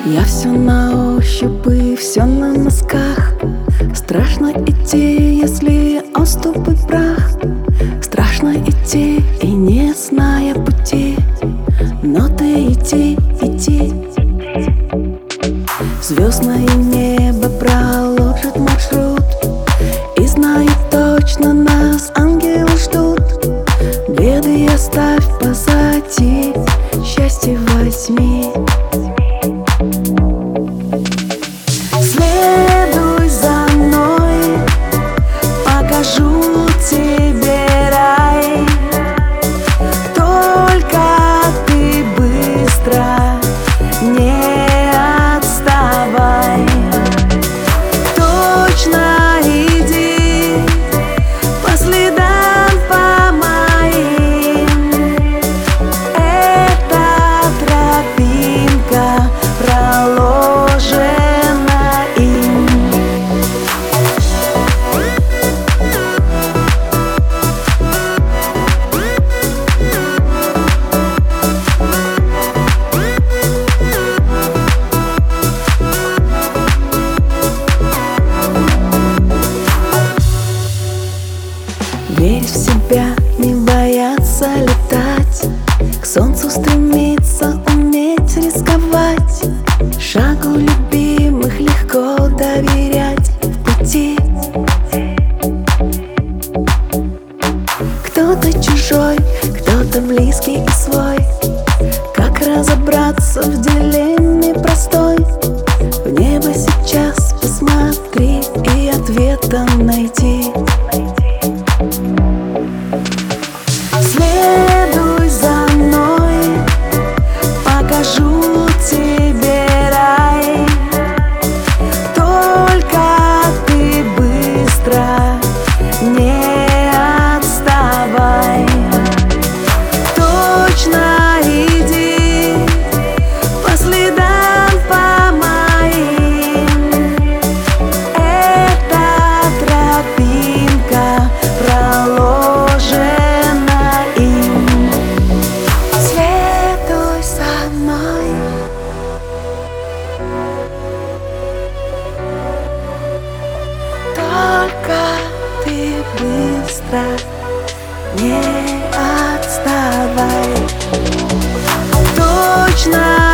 Я все на ощупь и все на носках. Страшно идти, если он ступит прах. Страшно идти и не зная пути, но ты иди, иди. Звездное небо проложит маршрут, и знаю точно, нас ангелы ждут. Беды оставь позади, счастье возьми. Следуй за мной, покажу тебе рай. Только ты быстро не отставай. Точно иди по следам, по моим. Эта тропинка проложена им. Верь в себя, не бояться летать, к солнцу стремиться, уметь рисковать. Шагу любимых легко доверять в пути. Кто-то чужой, кто-то близкий и свой. Как разобраться в дилемме простой? В небо сейчас посмотри и ответа найди. Следуй за мной, покажу тебе рай. Только ты быстро не отставай. Точно иди по следам, по моим. Эта тропинка проложена им. Следуй за мной. Только ты быстро не отставай. Точно